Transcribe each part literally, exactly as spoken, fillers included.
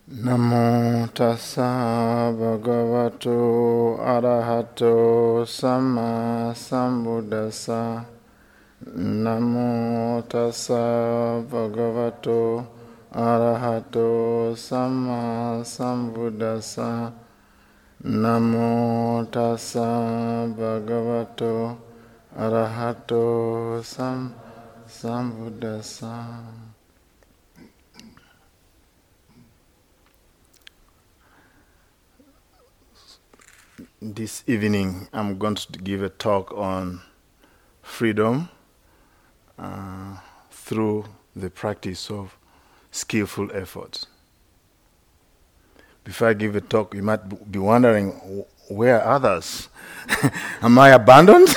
Namo tassa bhagavato arahato samma sambuddhassa. Namo tassa bhagavato arahato samma sambuddhassa. Namo tassa bhagavato arahato samma sambuddhassa. This evening, I'm going to give a talk on freedom uh, through the practice of skillful effort. Before I give a talk, you might be wondering, where are others? Am I abandoned?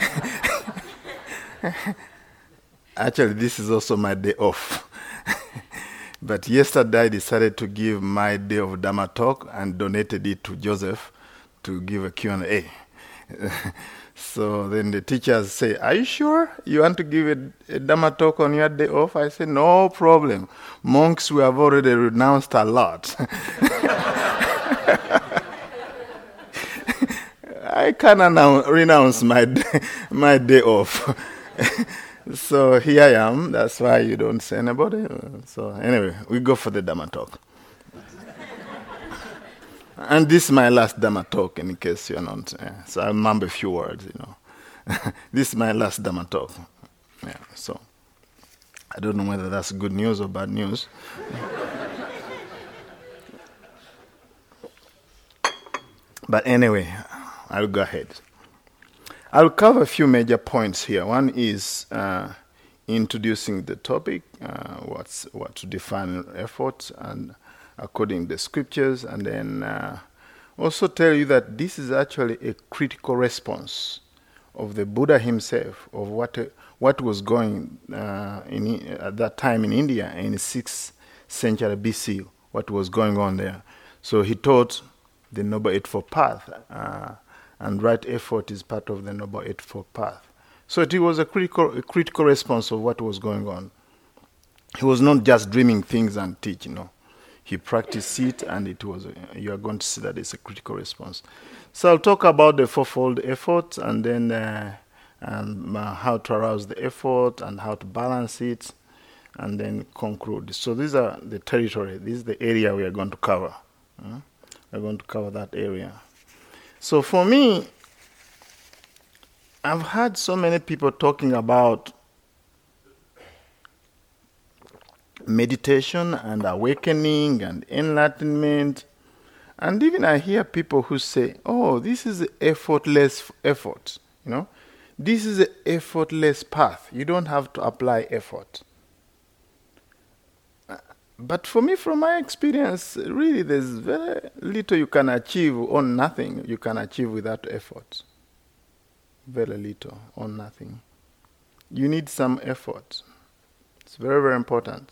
Actually, this is also my day off. But yesterday, I decided to give my day of Dhamma talk and donated it to Joseph to give a Q and A. So then the teachers say, are you sure you want to give a, a Dhamma talk on your day off? I say, no problem. Monks, we have already renounced a lot. I can announce, renounce my day, my day off. So here I am. That's why you don't say anybody. So anyway, we go for the Dhamma talk. And this is my last Dhamma talk, in case you're not. Uh, so I'll mumble a few words, you know. This is my last Dhamma talk. Yeah, so I don't know whether that's good news or bad news. But anyway, I'll go ahead. I'll cover a few major points here. One is uh, introducing the topic, uh, what's what to define effort, and according to the scriptures, and then uh, also tell you that this is actually a critical response of the Buddha himself, of what uh, what was going uh, in at that time in India in the sixth century B C, what was going on there. So he taught the Noble Eightfold Path, uh, and right effort is part of the Noble Eightfold Path. So it was a critical, a critical response of what was going on. He was not just dreaming things and teaching, no. He practiced it, and it was. You are going to see that it's a critical response. So I'll talk about the fourfold effort, and then uh, and, uh, how to arouse the effort, and how to balance it, and then conclude. So these are the territory. This is the area we are going to cover. Uh, we're going to cover that area. So for me, I've heard so many people talking about meditation and awakening and enlightenment, and even I hear people who say, oh, this is an effortless effort, you know, this is an effortless path, you don't have to apply effort. But for me, from my experience, really there's very little you can achieve or nothing you can achieve without effort. Very little or nothing. You need some effort. It's very, very important.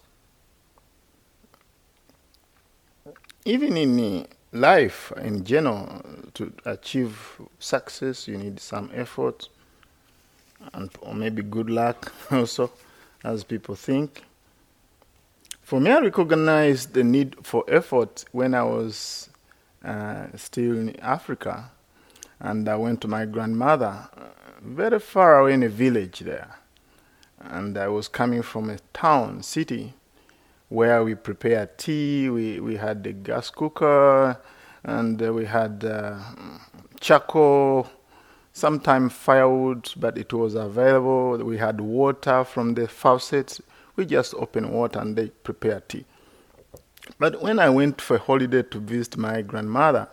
Even in life, in general, to achieve success, you need some effort, and or maybe good luck also, as people think. For me, I recognized the need for effort when I was uh, still in Africa, and I went to my grandmother, uh, very far away in a village there, and I was coming from a town, city, where we prepared tea, we, we had the gas cooker, and uh, we had uh, charcoal, sometimes firewood, but it was available. We had water from the faucet. We just opened water and they prepared tea. But when I went for a holiday to visit my grandmother,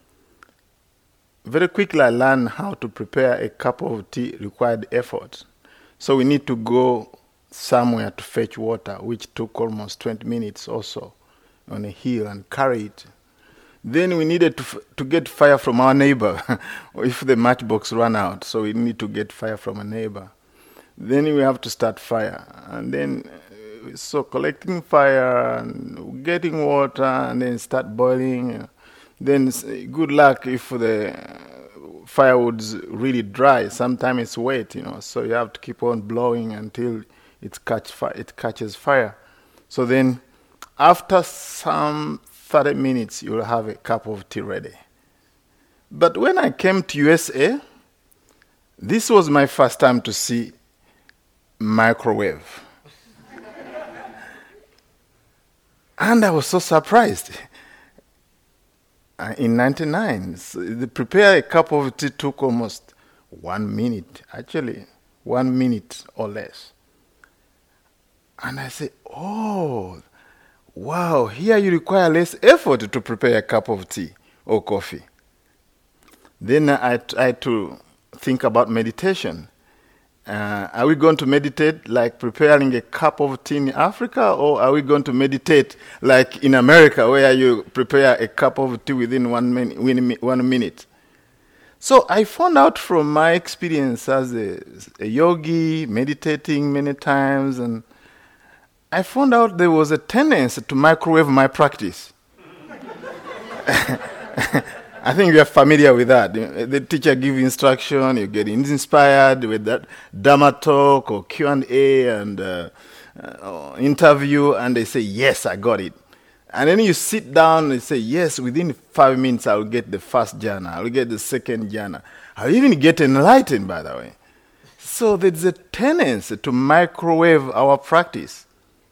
very quickly I learned how to prepare a cup of tea required effort. So we need to go somewhere to fetch water, which took almost twenty minutes or so on a hill, and carry it. Then we needed to f- to get fire from our neighbor if the matchbox ran out, so we need to get fire from a neighbor. Then we have to start fire, and then uh, so collecting fire and getting water, and then start boiling. Then good luck if the firewood's really dry. Sometimes it's wet, you know, so you have to keep on blowing until it catch fi- it catches fire. So then, after some thirty minutes, you'll have a cup of tea ready. But when I came to U S A, this was my first time to see microwave. And I was so surprised. Uh, in ninety-nine, so to prepare a cup of tea took almost one minute, actually, one minute or less. And I said, oh, wow, here you require less effort to prepare a cup of tea or coffee. Then I tried to think about meditation. Uh, are we going to meditate like preparing a cup of tea in Africa, or are we going to meditate like in America where you prepare a cup of tea within one, min- one minute? So I found out from my experience as a, a yogi, meditating many times, and I found out there was a tendency to microwave my practice. I think you are familiar with that. The teacher gives instruction, you get inspired with that Dharma talk or Q and A and uh, uh, interview, and they say, yes, I got it. And then you sit down and say, yes, within five minutes I'll get the first jhana, I'll get the second jhana. I'll even get enlightened, by the way. So there's a tendency to microwave our practice.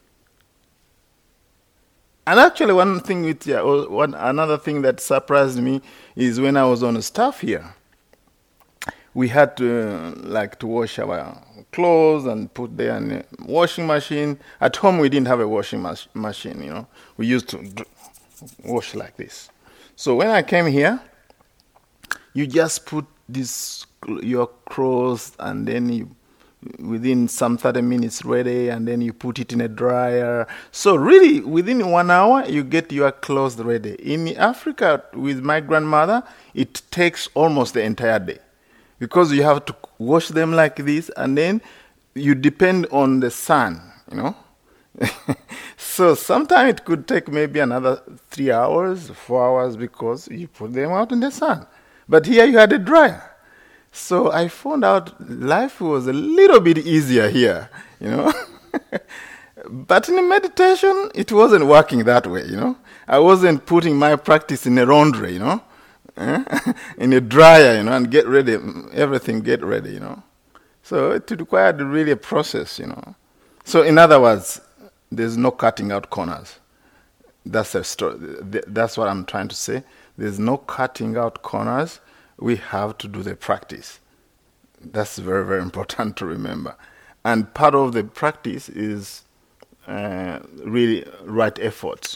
And actually, one thing with yeah, one another thing that surprised me is when I was on staff here, we had to uh, like to wash our clothes and put there in a washing machine. At home, we didn't have a washing mas- machine. You know, we used to d- wash like this. So when I came here, you just put this your clothes and then you. Within some thirty minutes ready, and then you put it in a dryer. So really, within one hour, you get your clothes ready. In Africa, with my grandmother, it takes almost the entire day. Because you have to wash them like this, and then you depend on the sun, you know. So sometimes it could take maybe another three hours, four hours, because you put them out in the sun. But here you had a dryer. So I found out life was a little bit easier here, you know. But in meditation, it wasn't working that way, you know. I wasn't putting my practice in a laundry, you know, in a dryer, you know, and get ready, everything get ready, you know. So it required really a process, you know. So in other words, there's no cutting out corners. That's a story. That's what I'm trying to say. There's no cutting out corners. We have to do the practice. That's very, very important to remember. And part of the practice is uh, really right efforts.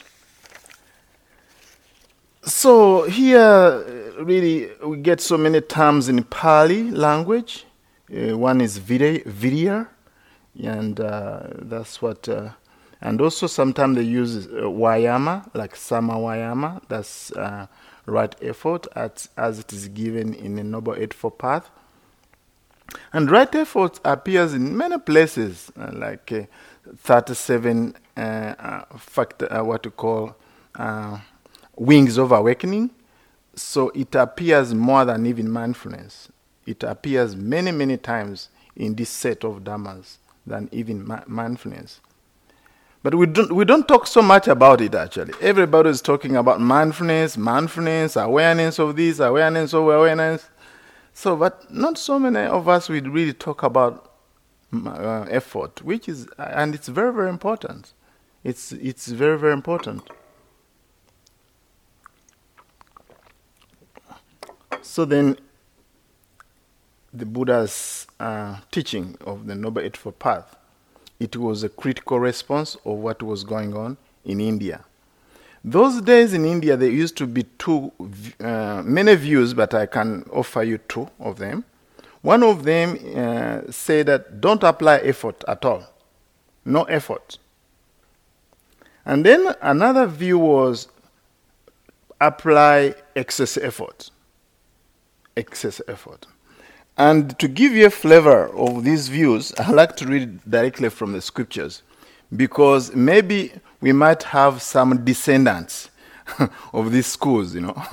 So here, really, we get so many terms in Pali language. Uh, one is virya, and uh, that's what... Uh, and also sometimes they use uh, Vayama, like Sama Vayama. That's... Uh, right effort as, as it is given in the Noble Eightfold Path. And right effort appears in many places, uh, like uh, thirty-seven uh, uh, factor, uh, what you call uh, wings of awakening. So it appears more than even mindfulness. It appears many, many times in this set of dhammas than even ma- mindfulness. But we don't we don't talk so much about it, actually. Everybody is talking about mindfulness, mindfulness, awareness of this, awareness of awareness. So, but not so many of us would really talk about uh, effort, which is, and it's very, very important. It's it's very, very important. So then, the Buddha's uh, teaching of the Noble Eightfold Path, it was a critical response of what was going on in India. Those days in India, there used to be two, uh, many views, but I can offer you two of them. One of them uh, said that don't apply effort at all. No effort. And then another view was apply excess effort. Excess effort. And to give you a flavor of these views, I'd like to read directly from the scriptures, because maybe we might have some descendants of these schools, you know.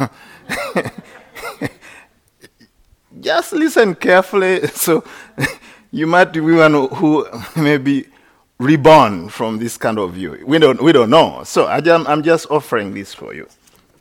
Just listen carefully, so you might be one who maybe reborn from this kind of view? We don't, we don't know. So I jam, I'm just offering this for you.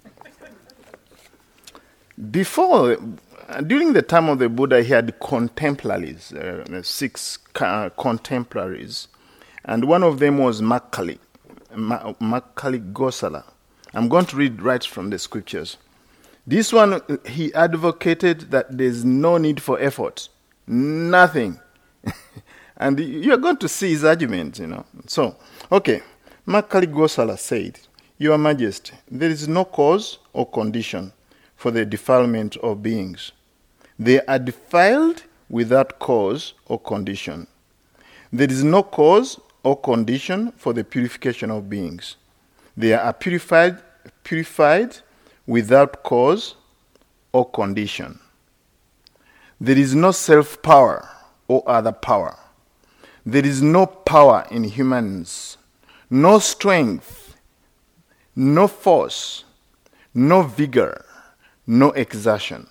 Before, uh, during the time of the Buddha, he had contemporaries, uh, six uh, contemporaries, and one of them was Makkhali, Ma- Makkhali Gosala. I'm going to read right from the scriptures. This one, he advocated that there's no need for effort, nothing. And you're going to see his argument, you know. So, okay, Makkhali Gosala said, Your Majesty, there is no cause or condition for the defilement of beings. They are defiled without cause or condition. There is no cause or condition for the purification of beings. They are purified, purified without cause or condition. There is no self-power or other power. There is no power in humans, no strength, no force, no vigor, no exertion.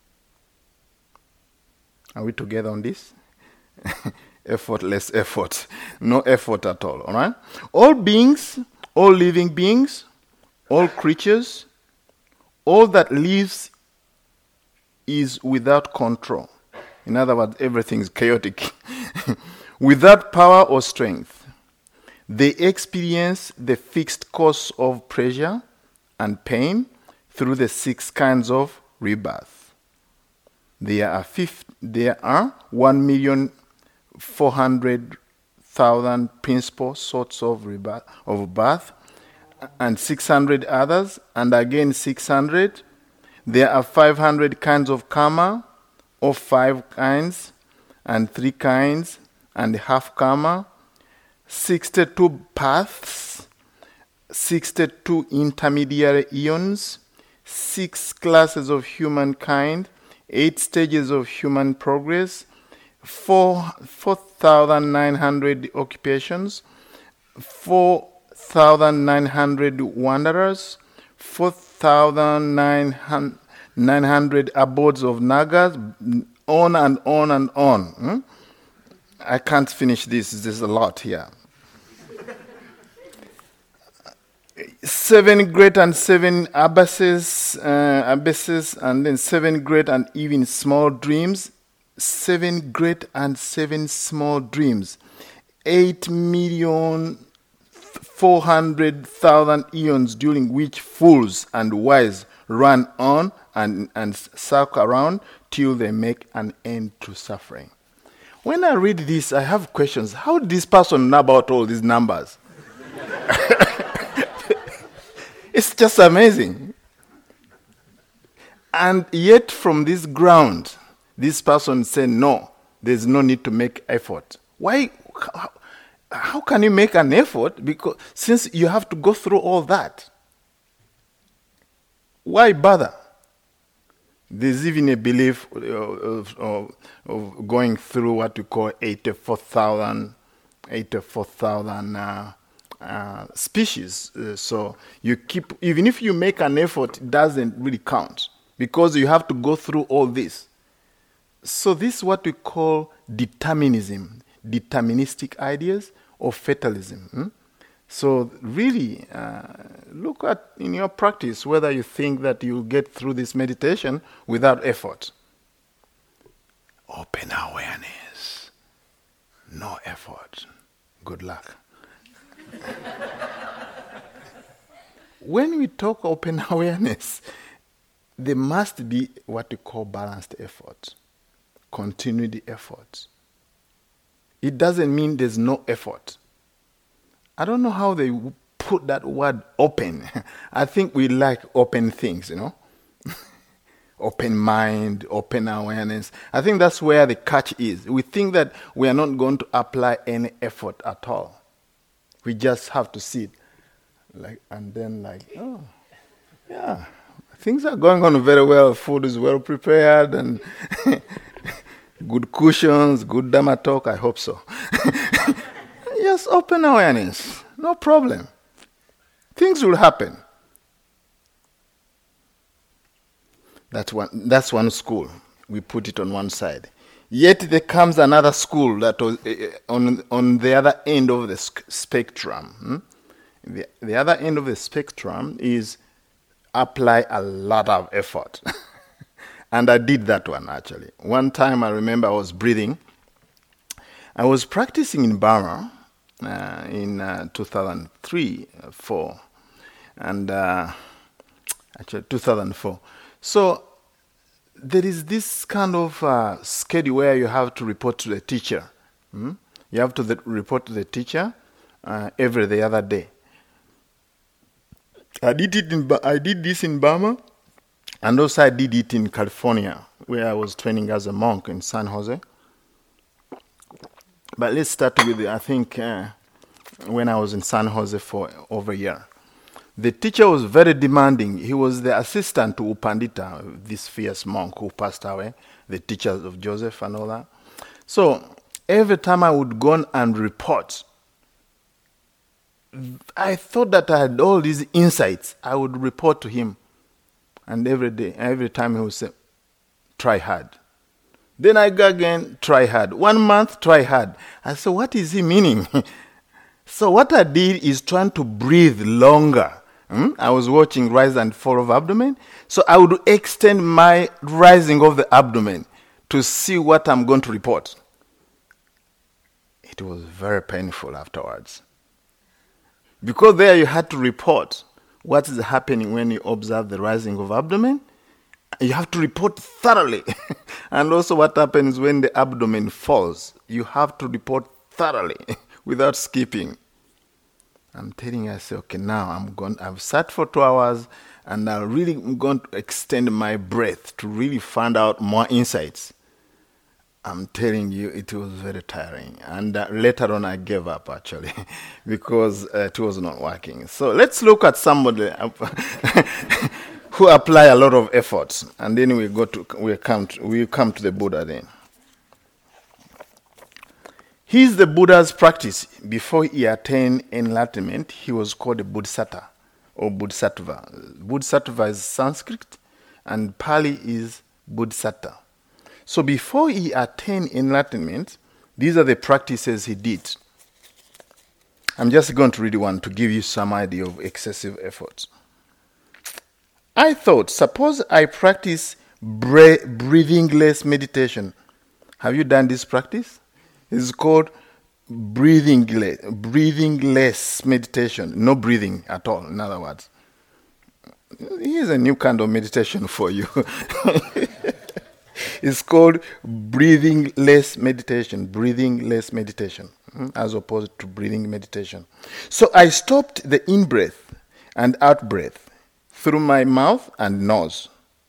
Are we together on this? Effortless effort. No effort at all, all right? All beings, all living beings, all creatures, all that lives is without control. In other words, everything is chaotic. Without power or strength. They experience the fixed course of pleasure and pain through the six kinds of rebirth. There are, fifty, there are one million four hundred thousand principal sorts of rebirth, of birth, and six hundred others, and again six hundred. There are five hundred kinds of karma, or five kinds, and three kinds, and half karma, sixty-two paths, sixty-two intermediary eons, six classes of humankind, eight stages of human progress, four four thousand nine hundred occupations, four thousand nine hundred wanderers, four thousand nine hundred abodes of nagas, on and on and on. Hmm? I can't finish this. There's a lot here. Seven great and seven abysses, uh, abysses, and then seven great and even small dreams. Seven great and seven small dreams. Eight million four hundred thousand eons during which fools and wise run on and, and circle around till they make an end to suffering. When I read this, I have questions. How did this person know about all these numbers? It's just amazing. And yet from this ground, this person said, no, there's no need to make effort. Why? How, how can you make an effort? Because since you have to go through all that, why bother? There's even a belief of, of, of going through what we call eighty-four thousand, eighty-four thousand uh, uh, species. Uh, so you keep, even if you make an effort, it doesn't really count because you have to go through all this. So this is what we call determinism, deterministic ideas or fatalism. Hmm? So really, uh, look at in your practice whether you think that you'll get through this meditation without effort. Open awareness, no effort. Good luck. When we talk open awareness, there must be what we call balanced effort, continued effort. It doesn't mean there's no effort. I don't know how they put that word open. I think we like open things, you know. Open mind, open awareness. I think that's where the catch is. We think that we are not going to apply any effort at all. We just have to see it. Like, and then like, oh, yeah, things are going on very well. Food is well prepared and good cushions, good Dhamma talk. I hope so. Just open awareness. No problem. Things will happen. That's one, that's one school. We put it on one side. Yet there comes another school that was uh, on on the other end of the sc- spectrum. Hmm? The, the other end of the spectrum is apply a lot of effort. And I did that one actually. One time I remember I was breathing. I was practicing in Burma uh, in uh, two thousand three, uh, four, and uh, actually two thousand four. So there is this kind of uh, schedule where you have to report to the teacher. Hmm? You have to the, report to the teacher uh, every the other day. I did it in I did this in Burma, and also I did it in California, where I was training as a monk in San Jose. But let's start with, I think, uh, when I was in San Jose for over a year. The teacher was very demanding. He was the assistant to U Pandita, this fierce monk who passed away, the teachers of Joseph and all that. So every time I would go and report, I thought that I had all these insights. I would report to him. And every day, every time he would say, try hard. Then I go again, try hard. One month, try hard. I said, what is he meaning? So what I did is trying to breathe longer. Hmm? I was watching rise and fall of abdomen. So I would extend my rising of the abdomen to see what I'm going to report. It was very painful afterwards. Because there you had to report what is happening when you observe the rising of abdomen. You have to report thoroughly. And also what happens when the abdomen falls. You have to report thoroughly without skipping. I'm telling you, I say, okay, now I'm going, I've sat for two hours and I really am going to extend my breath to really find out more insights. I'm telling you, it was very tiring. And uh, later on, I gave up, actually, because uh, it was not working. So let's look at somebody who apply a lot of effort. And then we go to, we come to, we come to the Buddha then. Here's the Buddha's practice. Before he attained enlightenment, he was called a Bodhisattva or Bodhisattva. Bodhisattva is Sanskrit and Pali is Bodhisattva. So before he attained enlightenment, these are the practices he did. I'm just going to read one to give you some idea of excessive effort. I thought, suppose I practice bre- breathingless meditation. Have you done this practice? It's called breathingless, breathingless meditation. No breathing at all, in other words. Here's a new kind of meditation for you. It's called breathingless meditation, breathingless meditation, as opposed to breathing meditation. So I stopped the in-breath and out-breath through my mouth and nose.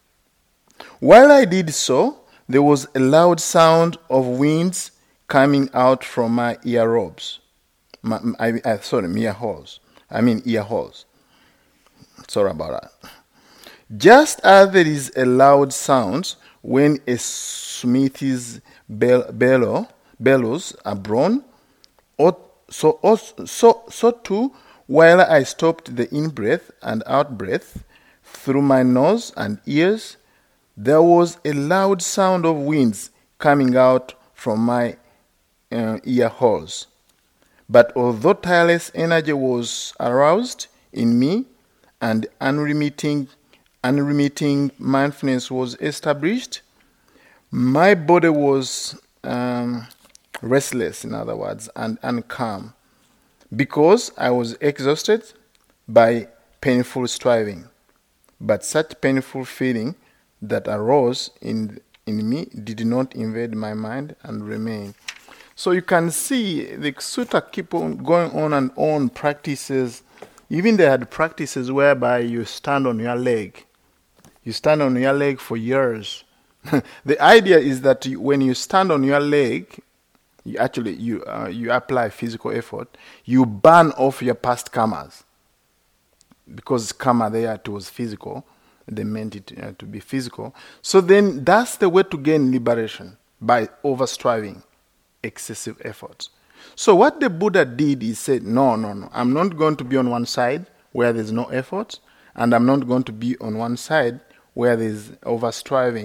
While I did so, there was a loud sound of winds coming out from my earlobes. My, I, I, sorry, ear holes. I mean ear holes. Sorry about that. Just as there is a loud sound when a smithy's bell, bellow, bellows are blown, or, so, also, so, so too, while I stopped the in-breath and out-breath through my nose and ears, there was a loud sound of winds coming out from my uh, ear holes. But although tireless energy was aroused in me and unremitting unremitting mindfulness was established, my body was um, restless, in other words, and uncalm, because I was exhausted by painful striving. But such painful feeling that arose in in me did not invade my mind and remain. So you can see the sutta keep on going on and on practices. Even they had practices whereby you stand on your leg. You stand on your leg for years. The idea is that you, when you stand on your leg, you actually you uh, you apply physical effort. You burn off your past karmas, because karma there it was physical. They meant it uh, to be physical. So then that's the way to gain liberation, by overstriving, excessive efforts. So what the Buddha did is said, no, no, no. I'm not going to be on one side where there's no effort, and I'm not going to be on one side where there's overstriving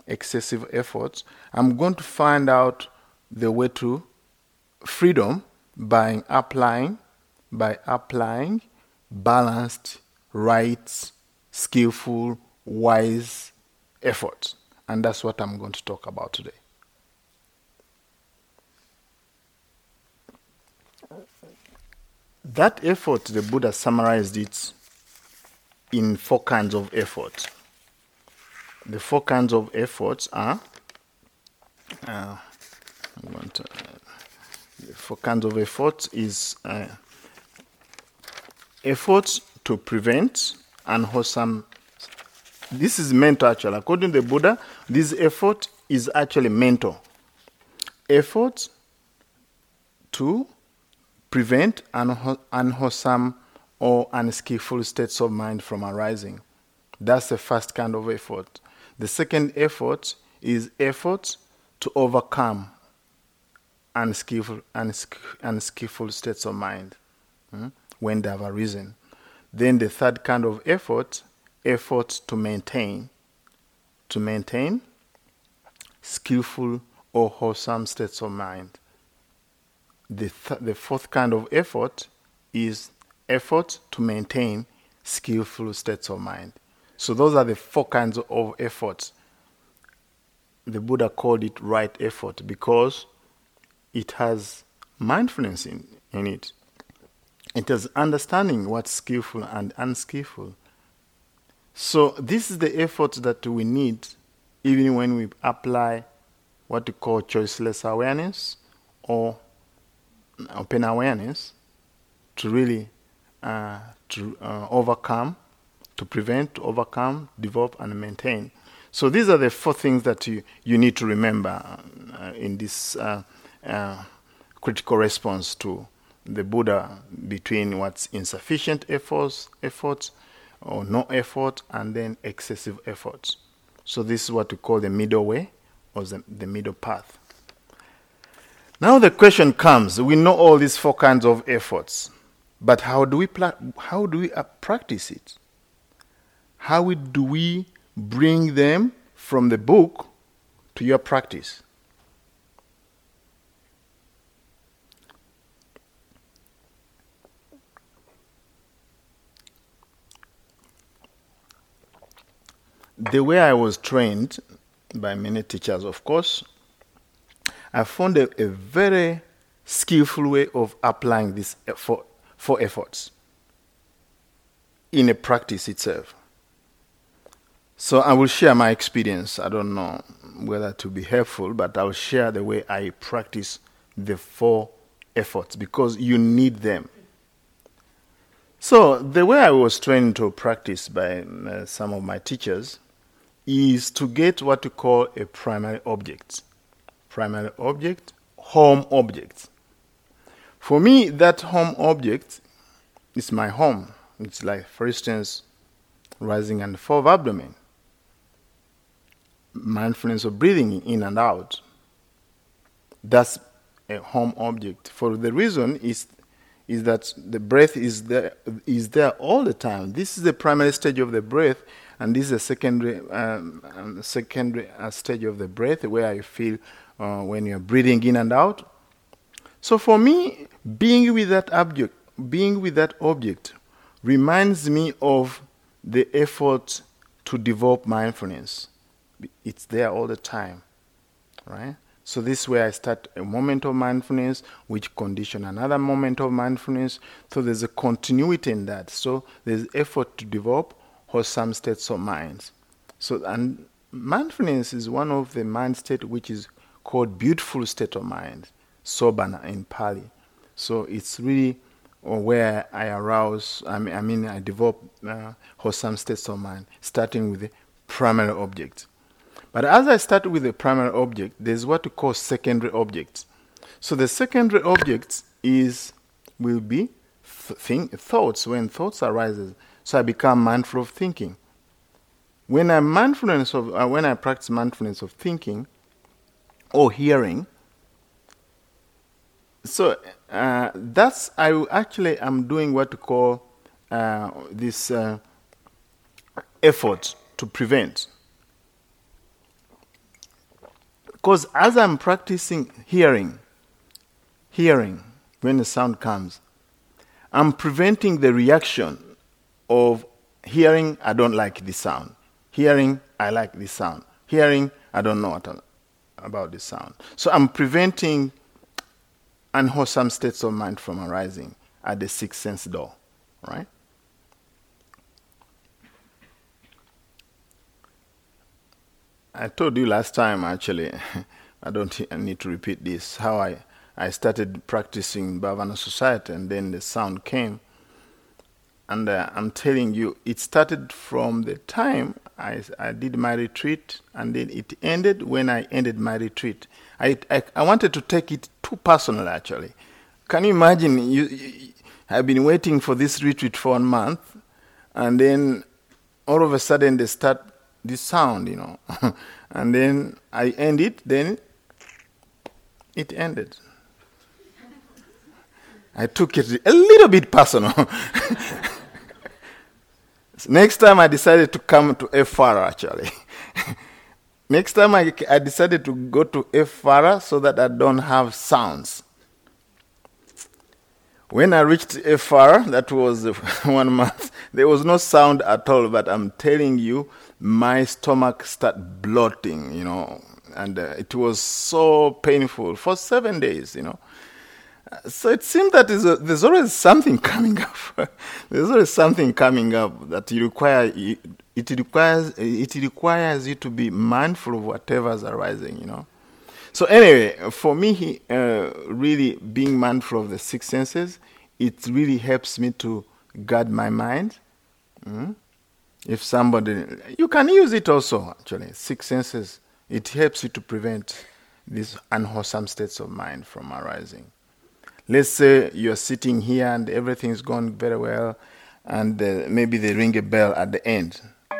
excessive efforts, I'm going to find out the way to freedom by applying, by applying balanced, right, skillful, wise efforts. And that's what I'm going to talk about today. That effort, the Buddha summarized it in four kinds of effort. The four kinds of efforts are uh, I want to, uh, the four kinds of efforts is uh, efforts to prevent unwholesome. This is mental actually. According to the Buddha, this effort is actually mental. Effort to prevent unha- unwholesome or unskillful states of mind from arising. That's the first kind of effort. The second effort is effort to overcome unskillful, unsk- unskillful states of mind hmm, when they have arisen. Then the third kind of effort, effort to maintain, to maintain skillful or wholesome states of mind. The, th- the fourth kind of effort is effort to maintain skillful states of mind. So those are the four kinds of efforts. The Buddha called it right effort because it has mindfulness in, in it. It has understanding what's skillful and unskillful. So this is the effort that we need even when we apply what we call choiceless awareness or open awareness to really uh, to uh, overcome, to prevent, to overcome, develop, and maintain. So these are the four things that you, you need to remember uh, in this uh, uh, critical response to the Buddha between what's insufficient efforts, efforts, or no effort, and then excessive efforts. So this is what we call the middle way or the, the middle path. Now the question comes, we know all these four kinds of efforts, but how do we pla- how do we uh, practice it? How we, do we bring them from the book to your practice? The way I was trained by many teachers, of course, I found a, a very skillful way of applying these effort, four efforts in a practice itself. So I will share my experience. I don't know whether to be helpful, but I will share the way I practice the four efforts because you need them. So the way I was trained to practice by uh, some of my teachers is to get what we call a primary object. Primary object, home object. For me, that home object is my home. It's like, for instance, rising and fall of abdomen, mindfulness of breathing in and out. That's a home object. For the reason is is that the breath is there is there all the time. This is the primary stage of the breath, and this is a secondary um, um, secondary uh, stage of the breath where you feel uh, when you're breathing in and out. So for me, being with that object, being with that object, reminds me of the effort to develop mindfulness. It's there all the time, right? So this is where I start a moment of mindfulness, which condition another moment of mindfulness. So there's a continuity in that. So there's effort to develop wholesome states of mind. So and mindfulness is one of the mind state which is called beautiful state of mind, sobhana in Pali. So it's really where I arouse, I mean, I, mean, I develop uh, wholesome states of mind, starting with the primary object. But as I start with the primary object, there's what we call secondary objects. So the secondary object is will be th- think, thoughts. When thoughts arises, so I become mindful of thinking. When I mindfulness of uh, when I practice mindfulness of thinking or hearing, so uh, that's I actually am doing what we call uh, this uh, effort to prevent. Because as I'm practicing hearing, hearing, when the sound comes, I'm preventing the reaction of hearing, I don't like this sound. Hearing, I like this sound. Hearing, I don't know what about this sound. So I'm preventing unwholesome states of mind from arising at the sixth sense door, right? I told you last time, actually, I don't I need to repeat this, how I, I started practicing Bhavana Society, and then the sound came. And uh, I'm telling you, it started from the time I, I did my retreat, and then it ended when I ended my retreat. I, I, I wanted to take it too personal, actually. Can you imagine, you, you, I've been waiting for this retreat for a month, and then all of a sudden they start this sound, you know. And then I end it, then it ended. I took it a little bit personal. Next time I decided to come to F R, actually. Next time I, I decided to go to F R so that I don't have sounds. When I reached F R, that was one month, there was no sound at all, but I'm telling you, my stomach started bloating, you know, and uh, it was so painful for seven days, you know. So it seems that a, there's always something coming up. There's always something coming up that you require. It requires it requires you to be mindful of whatever's arising, you know. So anyway, for me, uh, really being mindful of the six senses, it really helps me to guard my mind. Mm? If somebody, you can use it also, actually, six senses. It helps you to prevent these unwholesome states of mind from arising. Let's say you're sitting here and everything's going very well, and uh, maybe they ring a bell at the end.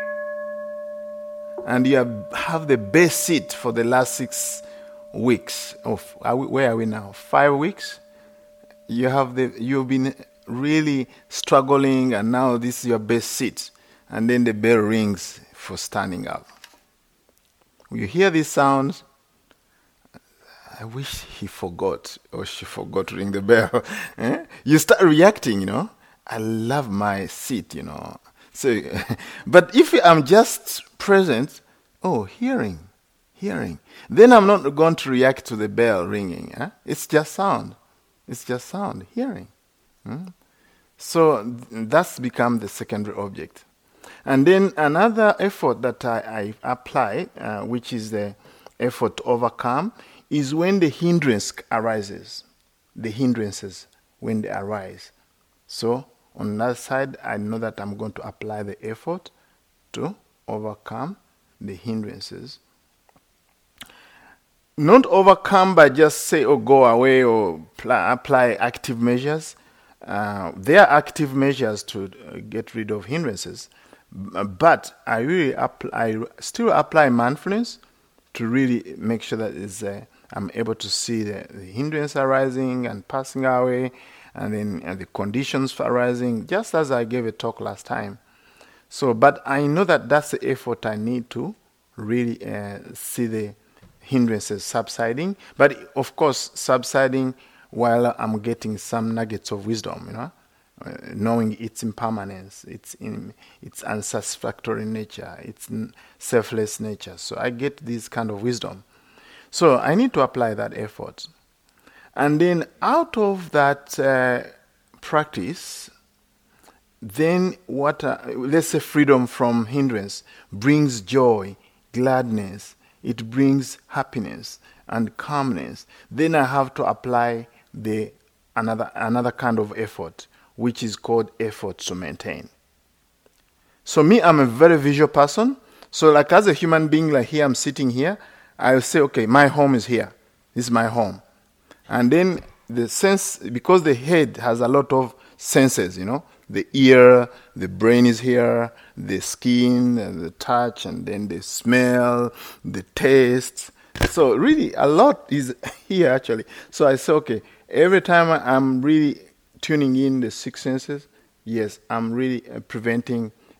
And you have, have the best seat for the last six weeks. Of are we, where are we now? Five weeks? You have the you've been really struggling, and now this is your best seat. And then the bell rings for standing up. You hear these sounds. I wish he forgot or she forgot to ring the bell. eh? You start reacting, you know. I love my seat, you know. So, but if I'm just present, oh, hearing, hearing, then I'm not going to react to the bell ringing. Eh? It's just sound. It's just sound, hearing. Hmm? So that's become the secondary object. And then another effort that I, I apply, uh, which is the effort to overcome, is when the hindrance arises. The hindrances, when they arise. So on that side, I know that I'm going to apply the effort to overcome the hindrances. Not overcome by just say, oh, go away or pl- apply active measures. Uh, there are active measures to uh, get rid of hindrances. But I really apply, I still apply mindfulness to really make sure that it's, uh, I'm able to see the, the hindrance arising and passing away, and then uh, the conditions arising, just as I gave a talk last time. So, but I know that that's the effort I need to really uh, see the hindrances subsiding. But of course, subsiding while I'm getting some nuggets of wisdom, you know. Uh, knowing its impermanence, its in, its unsatisfactory nature, its selfless nature. So I get this kind of wisdom. So I need to apply that effort. And then out of that uh, practice, then what, uh, let's say freedom from hindrance, brings joy, gladness, it brings happiness and calmness. Then I have to apply the another another kind of effort, which is called effort to maintain. So me, I'm a very visual person. So like as a human being, like here, I'm sitting here, I'll say, okay, my home is here. This is my home. And then the sense, because the head has a lot of senses, you know, the ear, the brain is here, the skin, the touch, and then the smell, the taste. So really a lot is here actually. So I say, okay, every time I'm really tuning in the six senses, yes, I'm really uh, preventing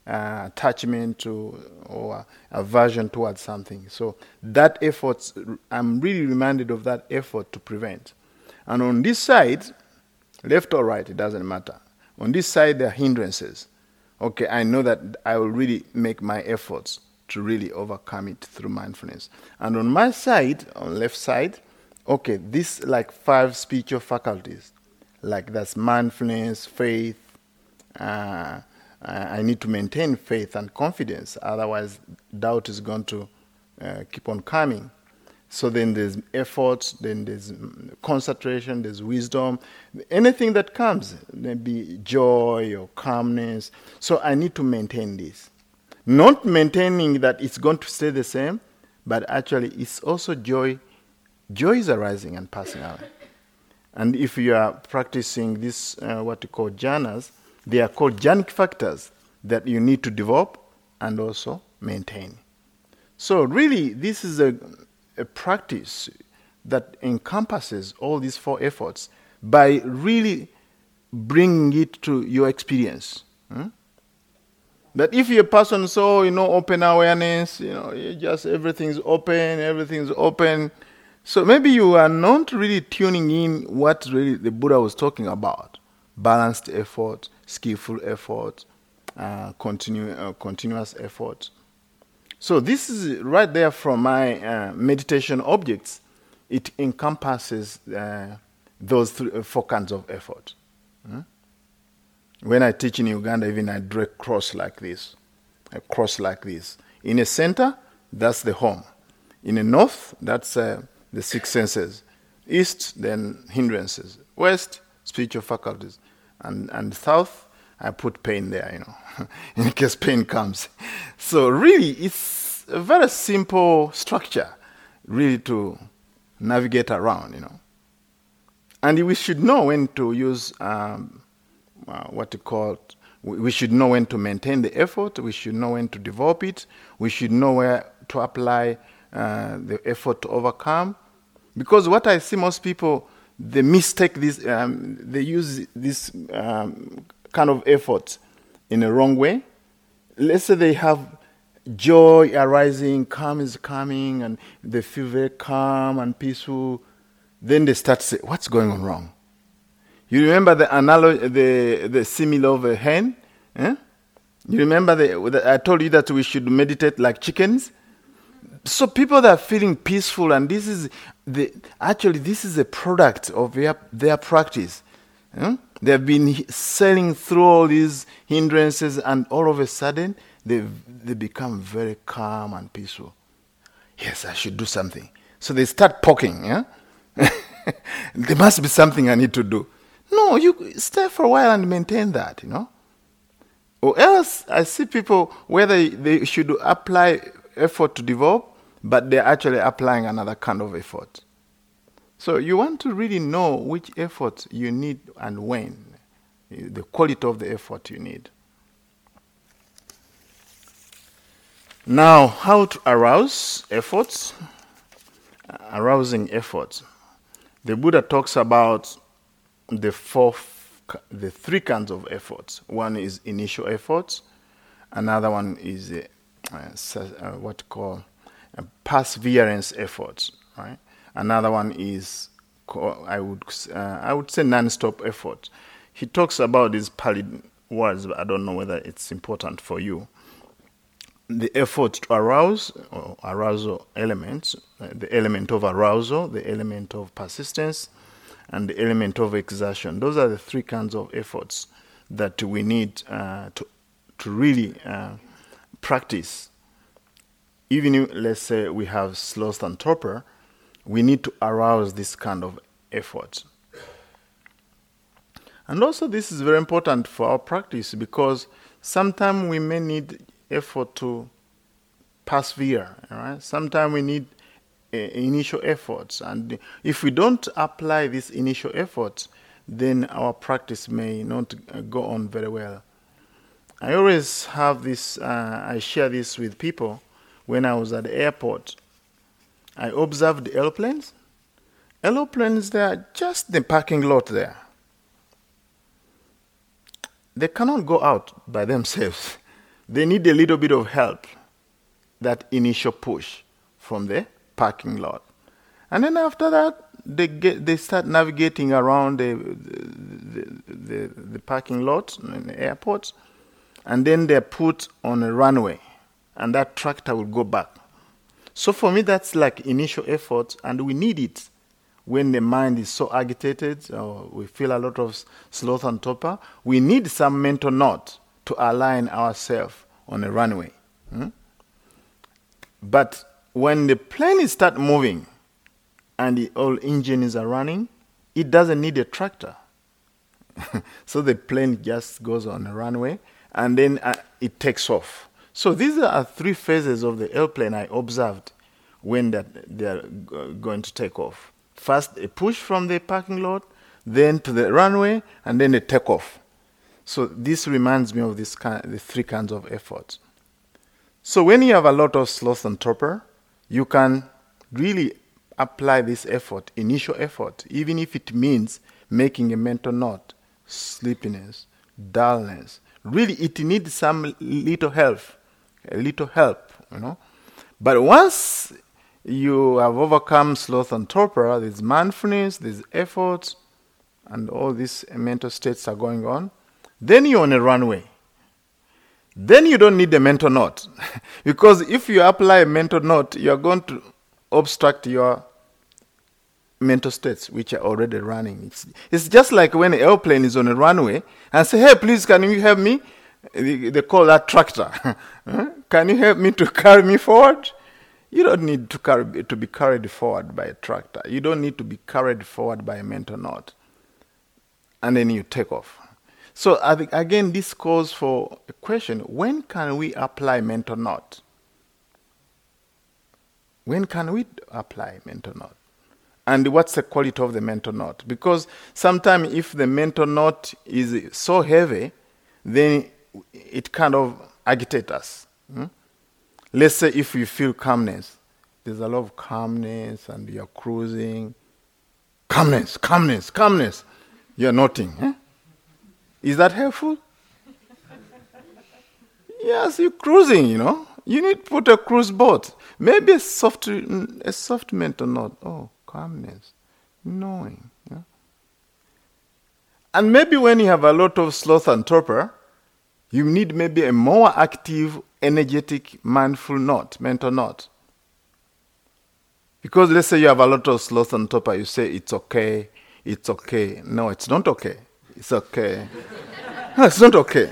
uh, attachment to or aversion towards something. So that effort, I'm really reminded of that effort to prevent. And on this side, left or right, it doesn't matter. On this side, there are hindrances. Okay, I know that I will really make my efforts to really overcome it through mindfulness. And on my side, on left side, okay, this like five spiritual faculties, like that's mindfulness, faith. Uh, I need to maintain faith and confidence, otherwise doubt is going to uh, keep on coming. So then there's effort, then there's concentration, there's wisdom, anything that comes, maybe joy or calmness. So I need to maintain this. Not maintaining that it's going to stay the same, but actually it's also joy. Joy is arising and passing away. And if you are practicing this, uh, what you call jhanas, they are called jhanic factors that you need to develop and also maintain. So really, this is a, a practice that encompasses all these four efforts by really bringing it to your experience. Hmm? That if you're a person so, you know, open awareness, you know, you just everything's open, everything's open. So maybe you are not really tuning in what really the Buddha was talking about. Balanced effort, skillful effort, uh, continu- uh, continuous effort. So this is right there from my uh, meditation objects. It encompasses uh, those three, uh, four kinds of effort. Hmm? When I teach in Uganda, even I draw a cross like this, a cross like this. In a center, that's the home. In the north, that's uh, the six senses. East, then hindrances. West, spiritual faculties. And and south, I put pain there, you know, in case pain comes. So really, it's a very simple structure, really, to navigate around, you know. And we should know when to use um, uh, what you call, we should know when to maintain the effort, we should know when to develop it, we should know where to apply uh, the effort to overcome. Because what I see most people, they mistake this, um, they use this um, kind of effort in a wrong way. Let's say they have joy arising, calm is coming, and they feel very calm and peaceful. Then they start to say, what's going on wrong? You remember the analogy, the, the simile of a hen? Eh? You remember the, the, I told you that we should meditate like chickens? So people that are feeling peaceful, and this is the actually this is a product of their their practice. Hmm? They have been sailing through all these hindrances, and all of a sudden they they become very calm and peaceful. Yes, I should do something. So they start poking. Yeah, there must be something I need to do. No, you stay for a while and maintain that. You know, or else I see people whether they should apply effort to develop, but they're actually applying another kind of effort. So you want to really know which effort you need and when, the quality of the effort you need. Now, how to arouse efforts? Arousing efforts. The Buddha talks about the four, the three kinds of efforts. One is initial efforts. Another one is uh, uh, what you call uh, perseverance efforts, right? Another one is call, I would uh, I would say non-stop effort. He talks about these Pali words, but I don't know whether it's important for you. The effort to arouse, or arousal elements, uh, the element of arousal, the element of persistence, and the element of exertion. Those are the three kinds of efforts that we need uh, to to really uh, practice. Even if, let's say, we have sloth and torpor, we need to arouse this kind of effort. And also this is very important for our practice, because sometimes we may need effort to persevere, right? Sometimes we need uh, initial efforts, and if we don't apply these initial efforts, then our practice may not uh, go on very well. I always have this, uh, I share this with people. When I was at the airport, I observed the airplanes. Airplanes, they are just the parking lot there. They cannot go out by themselves. they need a little bit of help, that initial push from the parking lot. And then after that, they get they start navigating around the the, the, the parking lot in the airport, and then they're put on a runway, and that tractor will go back. So for me, that's like initial effort, and we need it when the mind is so agitated, or we feel a lot of sloth and torpor. We need some mental knot to align ourselves on a runway. Hmm? But when the plane start moving and the all engines are running, it doesn't need a tractor. So the plane just goes on a runway, and then uh, it takes off. So these are three phases of the airplane I observed when that they are going to take off. First, a push from the parking lot, then to the runway, and then a takeoff. So this reminds me of this kind, the three kinds of efforts. So when you have a lot of sloth and torpor, you can really apply this effort, initial effort, even if it means making a mental knot, sleepiness, dullness. Really, it needs some little help, a little help, you know. But once you have overcome sloth and torpor, there's mindfulness, there's effort, and all these mental states are going on, then you're on a runway. Then you don't need a mental knot. Because if you apply a mental knot, you're going to obstruct your mental states, which are already running. It's, it's just like when an airplane is on a runway and say, hey, please, can you help me? They, they call that tractor. Can you help me to carry me forward? You don't need to, carry, to be carried forward by a tractor. You don't need to be carried forward by a mental knot. And then you take off. So I think, again, this calls for a question: when can we apply mental knot? When can we apply mental knot? And what's the quality of the mental knot? Because sometimes if the mental knot is so heavy, then it kind of agitates us. Hmm? Let's say if you feel calmness, there's a lot of calmness and you're cruising. Calmness, calmness, calmness. You're nodding. Eh? Is that helpful? Yes, you're cruising, you know. You need to put a cruise boat. Maybe a soft, a soft mental knot. Oh, calmness, knowing. Yeah? And maybe when you have a lot of sloth and torpor, you need maybe a more active, energetic, mindful knot, mental knot. Because let's say you have a lot of sloth and torpor, you say it's okay, it's okay. No, it's not okay. It's okay. No, it's not okay.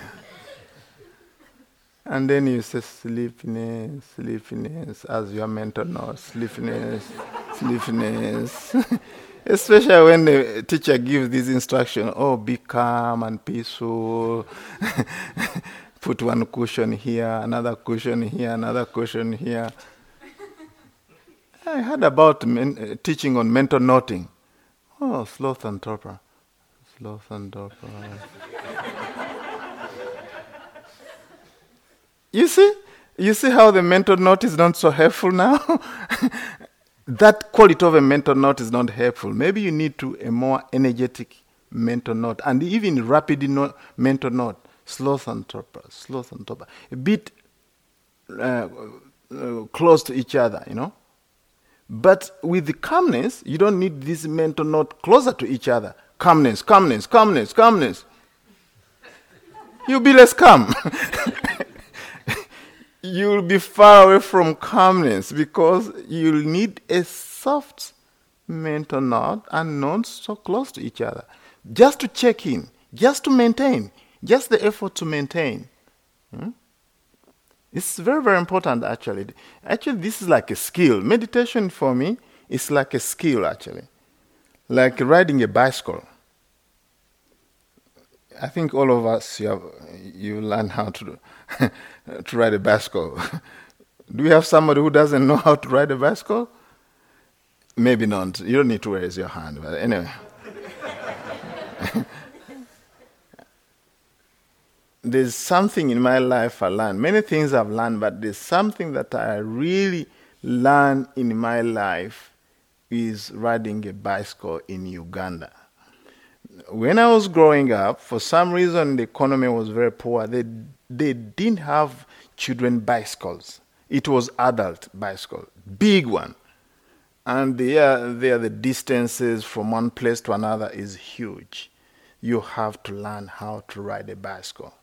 And then you say sleepiness, sleepiness, as your mental knot, sleepiness, sleepiness. Especially when the teacher gives this instruction, oh, be calm and peaceful. Put one cushion here, another cushion here, another cushion here. I heard about men, uh, teaching on mental knotting. Oh, sloth and torpor. Sloth and torpor. You see? You see how the mental knot is not so helpful now? That quality of a mental knot is not helpful. Maybe you need to a more energetic mental knot, and even rapid no, mental knot. Sloth and torpor, sloth and torpor. A bit uh, uh, close to each other, you know. But with the calmness, you don't need this mental knot closer to each other. Calmness, calmness, calmness, calmness. You'll be less calm. You'll be far away from calmness because you'll need a soft mental knot and not so close to each other. Just to check in, just to maintain, just the effort to maintain. Hmm? It's very, very important, actually. Actually, this is like a skill. Meditation, for me, is like a skill, actually. Like riding a bicycle. I think all of us, you, have, you learn how to, to ride a bicycle. Do we have somebody who doesn't know how to ride a bicycle? Maybe not. You don't need to raise your hand. But anyway. There's something in my life I learned. Many things I've learned, but there's something that I really learned in my life is riding a bicycle in Uganda. When I was growing up, for some reason the economy was very poor. They they didn't have children bicycles. It was adult bicycle, big one. And there, there the distances from one place to another is huge. You have to learn how to ride a bicycle.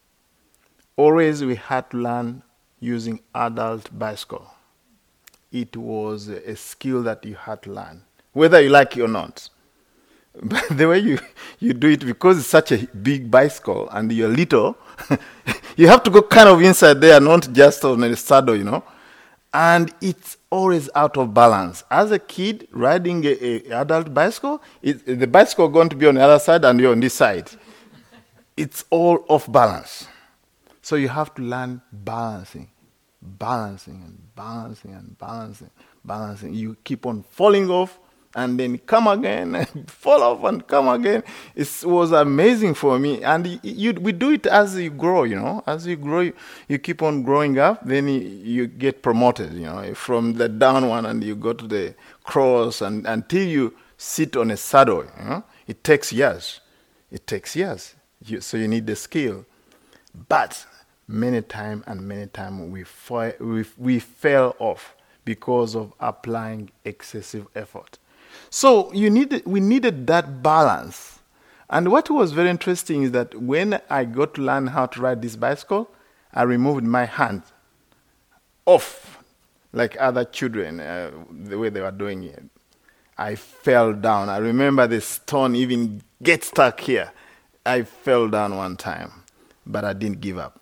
Always we had to learn using adult bicycle. It was a skill that you had to learn, whether you like it or not. But the way you, you do it, because it's such a big bicycle and you're little, you have to go kind of inside there, not just on a saddle, you know. And it's always out of balance. As a kid riding a, a adult bicycle, it, the bicycle going to be on the other side and you're on this side. It's all off balance. So you have to learn balancing, balancing and balancing and balancing, balancing. You keep on falling off and then come again, and fall off and come again. It was amazing for me. And you, you, we do it as you grow, you know. As you grow, you, you keep on growing up, then you, you get promoted, you know, from the down one and you go to the cross and until you sit on a saddle, you know. It takes years. It takes years. You, so you need the skill. But many times and many times we, fi- we, we fell off because of applying excessive effort. So you need, we needed that balance. And what was very interesting is that when I got to learn how to ride this bicycle, I removed my hand off, like other children, uh, the way they were doing it. I fell down. I remember the stone even get stuck here. I fell down one time, but I didn't give up.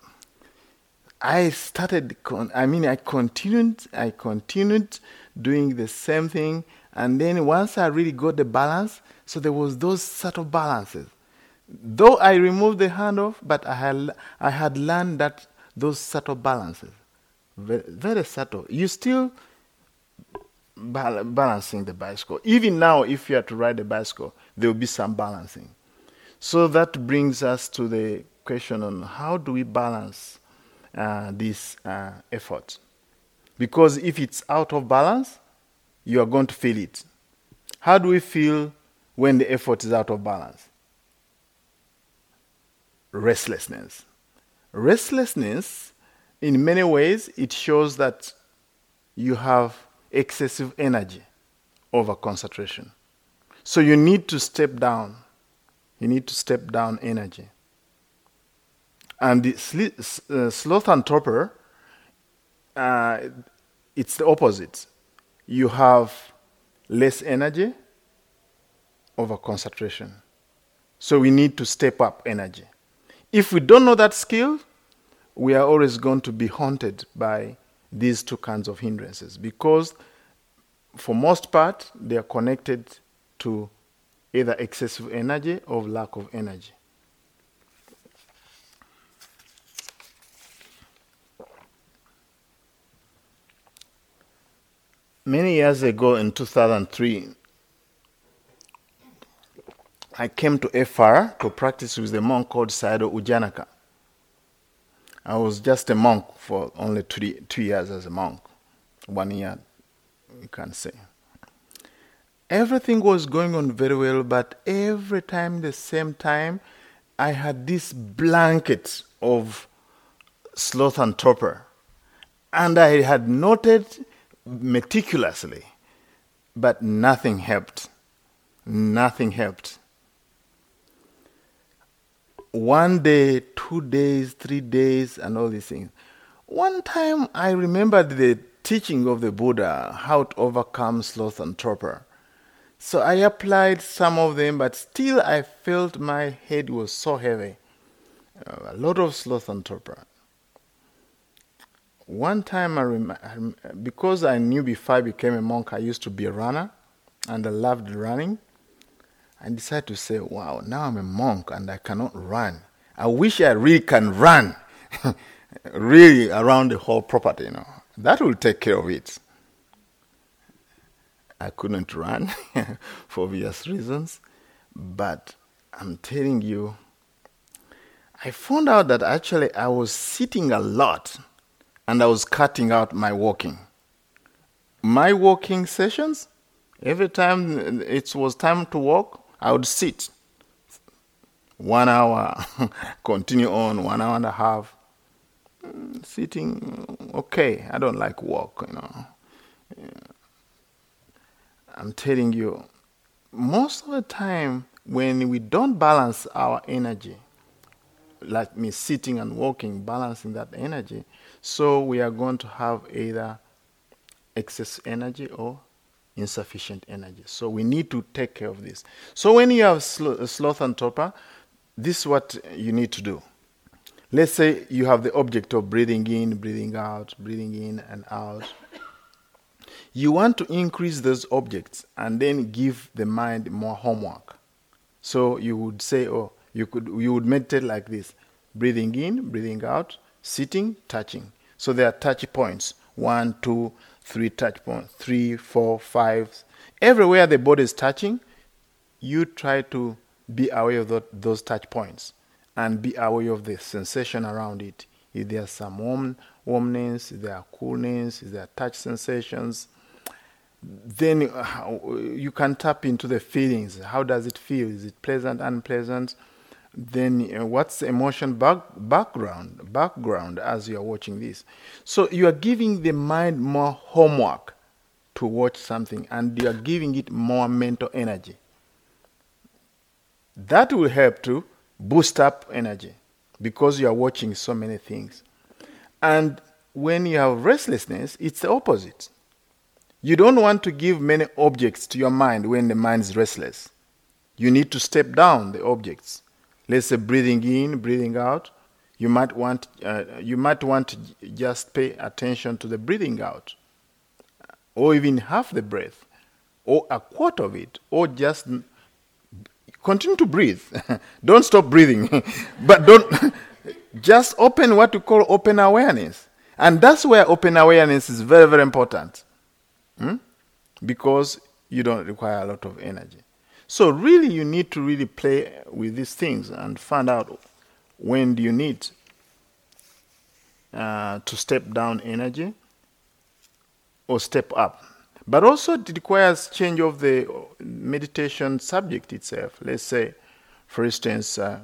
I started, con- I mean, I continued, I continued doing the same thing. And then once I really got the balance, so there was those subtle balances. Though I removed the hand off, but I had, I had learned that those subtle balances, very, very subtle. You still bal- balancing the bicycle. Even now, if you are to ride a bicycle, there will be some balancing. So that brings us to the question on how do we balance uh, this uh, effort? Because if it's out of balance, you are going to feel it. How do we feel when the effort is out of balance? Restlessness. Restlessness, in many ways, it shows that you have excessive energy over concentration. So you need to step down. You need to step down energy. And the sl- uh, sloth and torpor, uh, it's the opposite. You have less energy over concentration. So we need to step up energy. If we don't know that skill, we are always going to be haunted by these two kinds of hindrances because for most part, they are connected to either excessive energy or lack of energy. Many years ago in two thousand three, I came to F R to practice with a monk called Sayadaw U Janaka. I was just a monk for only two, two years as a monk. One year, you can say. Everything was going on very well, but every time, the same time, I had this blanket of sloth and torpor. And I had noted meticulously, but nothing helped. Nothing helped. One day, two days, three days, and all these things. One time I remembered the teaching of the Buddha, how to overcome sloth and torpor. So I applied some of them, but still I felt my head was so heavy. Uh, a lot of sloth and torpor. One time, I rem- because I knew before I became a monk, I used to be a runner, and I loved running. I decided to say, wow, now I'm a monk and I cannot run. I wish I really can run, really around the whole property, you know. That will take care of it. I couldn't run for obvious reasons, but I'm telling you, I found out that actually I was sitting a lot. And I was cutting out my walking. My walking sessions, every time it was time to walk, I would sit. One hour, continue on, one hour and a half. sitting, okay, I don't like walk, you know. I'm telling you, most of the time when we don't balance our energy, like me sitting and walking, balancing that energy, so we are going to have either excess energy or insufficient energy. So we need to take care of this. So when you have sl- sloth and torpor, this is what you need to do. Let's say you have the object of breathing in, breathing out, breathing in and out. You want to increase those objects and then give the mind more homework. So you would say, oh, you could you would meditate like this: breathing in, breathing out, sitting, touching. So there are touch points. One, two, three touch points. Three, four, five. Everywhere the body is touching, you try to be aware of that, those touch points and be aware of the sensation around it. If there's some warm, warmness, if there are coolness, if there are touch sensations, then uh, you can tap into the feelings. How does it feel? Is it pleasant, unpleasant? Then uh, what's the emotion back, background background as you are watching this? So you are giving the mind more homework to watch something, and you are giving it more mental energy. That will help to boost up energy because you are watching so many things. And when you have restlessness, it's the opposite. You don't want to give many objects to your mind when the mind is restless. You need to step down the objects. Let's say breathing in, breathing out. You might want uh, you might want to just pay attention to the breathing out, or even half the breath, or a quarter of it, or just continue to breathe. Don't stop breathing, but don't just open what you call open awareness, and that's where open awareness is very very important. Hmm? Because you don't require a lot of energy. So really you need to really play with these things and find out when do you need uh, to step down energy or step up. But also it requires change of the meditation subject itself. Let's say, for instance, uh,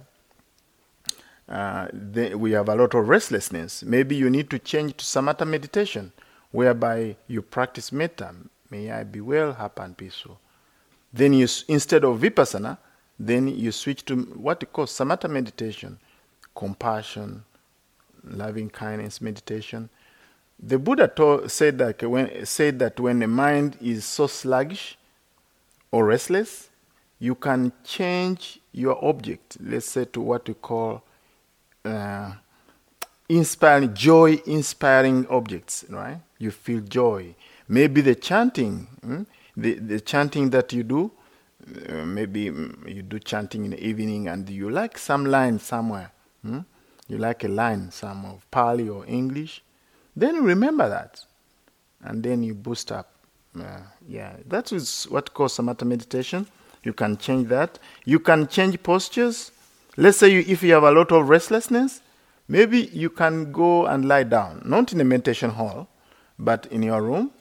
uh, the, we have a lot of restlessness. Maybe you need to change to samatha meditation, whereby you practice metta. May I be well, happy and peaceful. Then you, instead of vipassana, then you switch to what you call samatha meditation, compassion, loving kindness meditation. The Buddha told, said that when said that when the mind is so sluggish or restless, you can change your object, let's say, to what we call uh, inspiring, joy-inspiring objects, right? You feel joy. Maybe the chanting, hmm? the, the chanting that you do, uh, maybe you do chanting in the evening and you like some line somewhere. Hmm? You like a line, some of Pali or English. Then remember that. And then you boost up. Uh, yeah, that is what calls samatha meditation. You can change that. You can change postures. Let's say you, if you have a lot of restlessness, maybe you can go and lie down. Not in a meditation hall, but in your room.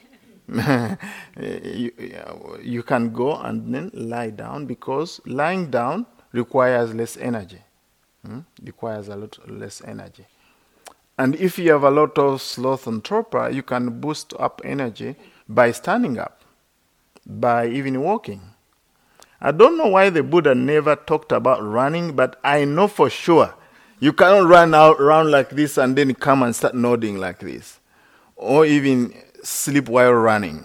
you, you can go and then lie down, because lying down requires less energy. Hmm? Requires a lot less energy. And if you have a lot of sloth and torpor, you can boost up energy by standing up, by even walking. I don't know why the Buddha never talked about running, but I know for sure you cannot run out around like this and then come and start nodding like this, or even sleep while running.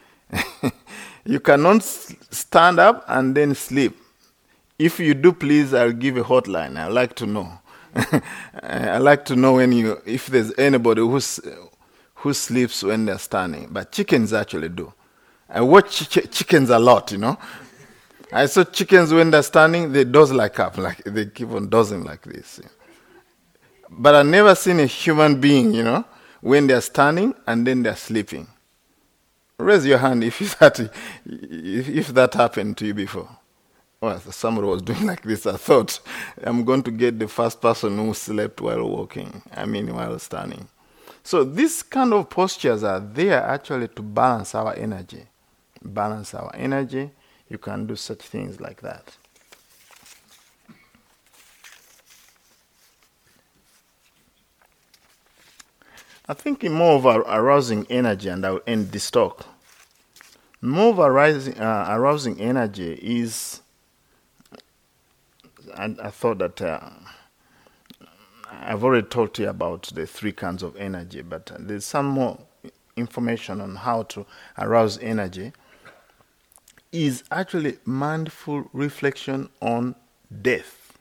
You cannot stand up and then sleep. If you do, please, I'll give a hotline. I'd like to know. I like to know when you, if there's anybody who's, who sleeps when they're standing. But chickens actually do. I watch ch- chickens a lot, you know. I saw chickens when they're standing, they doze like up, like they keep on dozing like this. But I've never seen a human being, you know, when they're standing and then they're sleeping. Raise your hand if that, if, if that happened to you before. Well, somebody was doing like this. I thought I'm going to get the first person who slept while walking, I mean while standing. So these kind of postures are there actually to balance our energy. Balance our energy. You can do such things like that. I think in more of a arousing energy, and I'll end this talk. More of arising, uh, arousing energy is, and I thought that uh, I've already talked to you about the three kinds of energy, but uh, there's some more information on how to arouse energy. Is actually mindful reflection on death.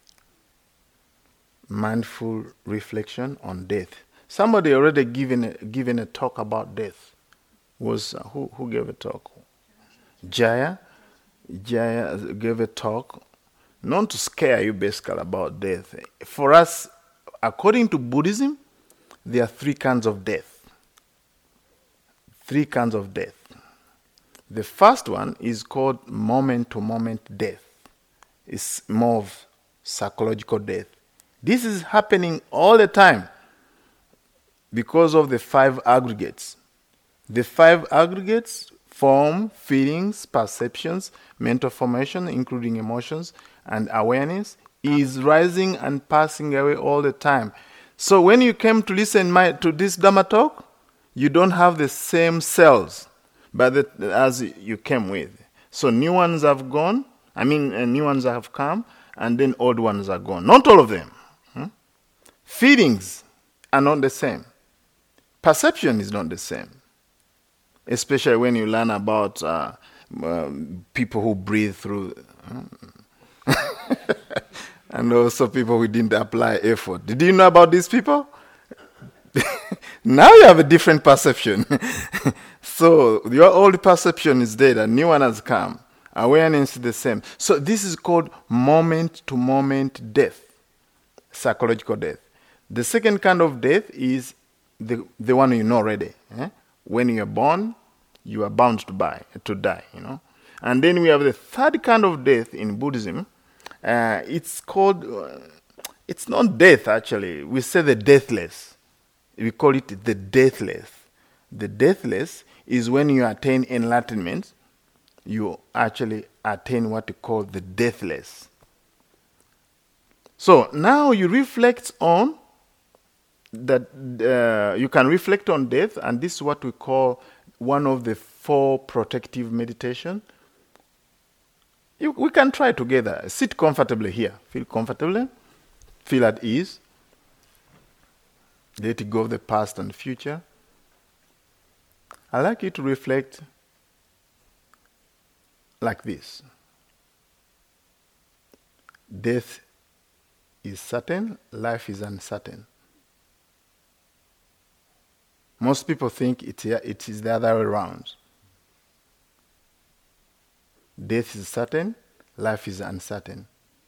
Mindful reflection on death. Somebody already given a, given a talk about death. Was uh, who who gave a talk? Jaya. Jaya gave a talk, not to scare you basically about death. For us, according to Buddhism, there are three kinds of death. Three kinds of death. The first one is called moment-to-moment death. It's more of psychological death. This is happening all the time because of the five aggregates. The five aggregates: form, feelings, perceptions, mental formation, including emotions, and awareness, is rising and passing away all the time. So when you came to listen my, to this Dhamma talk, you don't have the same cells but the, as you came with. So new ones have gone, I mean uh, new ones have come, and then old ones are gone. Not all of them. Hmm? Feelings are not the same. Perception is not the same. Especially when you learn about uh, uh, people who breathe through, uh, and also people who didn't apply effort. Did you know about these people? Now you have a different perception. So your old perception is dead, a new one has come. Awareness is the same. So this is called moment-to-moment death, psychological death. The second kind of death is the the one you know already. Eh? When you are born, you are bound to die, to die, you know. And then we have the third kind of death in Buddhism. Uh, it's called, uh, it's not death actually. We say the deathless. We call it the deathless. The deathless is when you attain enlightenment, you actually attain what you call the deathless. So now you reflect on that, uh, you can reflect on death, and this is what we call one of the four protective meditation. You, we can try together. Sit comfortably here. Feel comfortably. Feel at ease. Let go of the past and future. I'd like you to reflect like this. Death is certain, life is uncertain. Most people think it, it is the other way around. Death is certain, life is uncertain.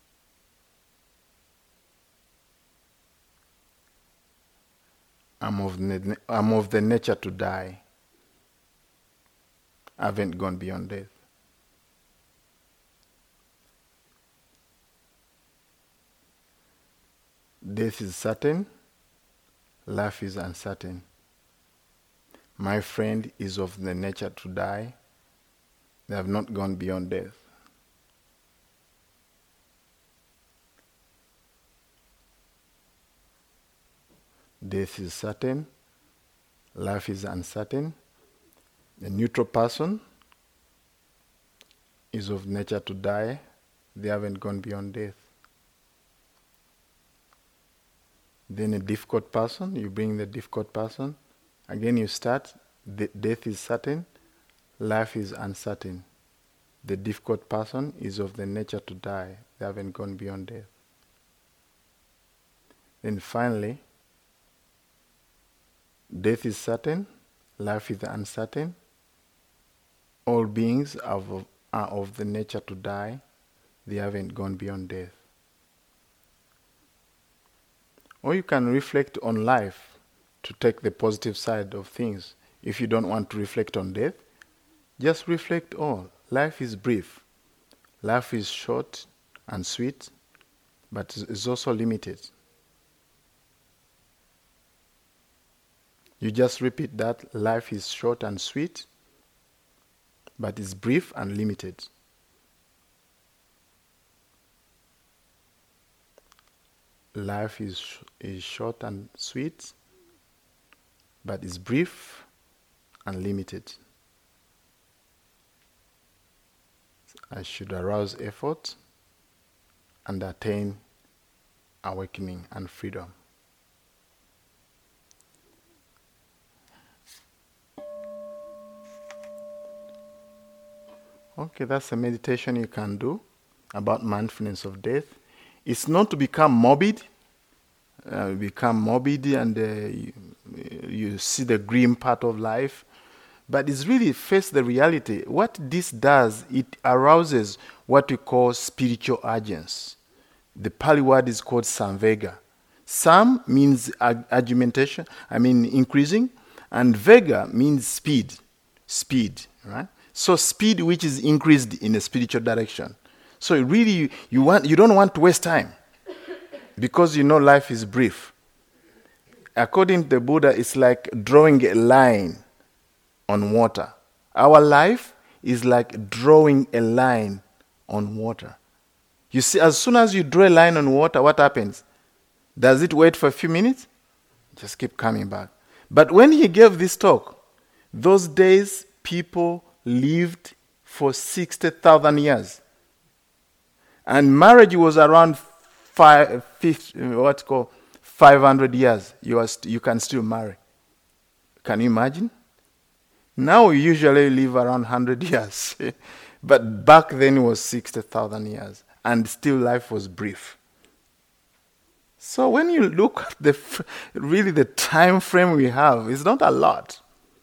I'm of, the, I'm of the nature to die. I haven't gone beyond death. Death is certain, life is uncertain. My friend is of the nature to die. They have not gone beyond death. Death is certain, life is uncertain. The neutral person is of nature to die. They haven't gone beyond death. Then a difficult person, you bring the difficult person. Again you start, the death is certain, life is uncertain. The difficult person is of the nature to die. They haven't gone beyond death. Then finally, death is certain, life is uncertain. All beings are of, are of the nature to die. They haven't gone beyond death. Or you can reflect on life to take the positive side of things. If you don't want to reflect on death, just reflect on life is brief. Life is short and sweet, but it's also limited. You just repeat that. Life is short and sweet, but it's brief and limited. Life is sh- is short and sweet, but it's brief and limited. I should arouse effort and attain awakening and freedom. Okay, that's a meditation you can do about mindfulness of death. It's not to become morbid, uh, become morbid and uh, you, you see the grim part of life, but it's really face the reality. What this does, it arouses what we call spiritual urgency. The Pali word is called samvega. Sam means ag- argumentation, I mean increasing, and vega means speed, speed, right? So speed which is increased in a spiritual direction. So really you, you want you don't want to waste time because you know life is brief. According to the Buddha, it's like drawing a line on water. Our life is like drawing a line on water. You see, as soon as you draw a line on water, what happens? Does it wait for a few minutes? Just keep coming back. But when he gave this talk, those days people lived for sixty thousand years. And marriage was around five, fifty, what's called five hundred years. You, are st- you can still marry. Can you imagine? Now we usually live around one hundred years. But back then it was sixty thousand years. And still life was brief. So when you look at the f- really the time frame we have, it's not a lot.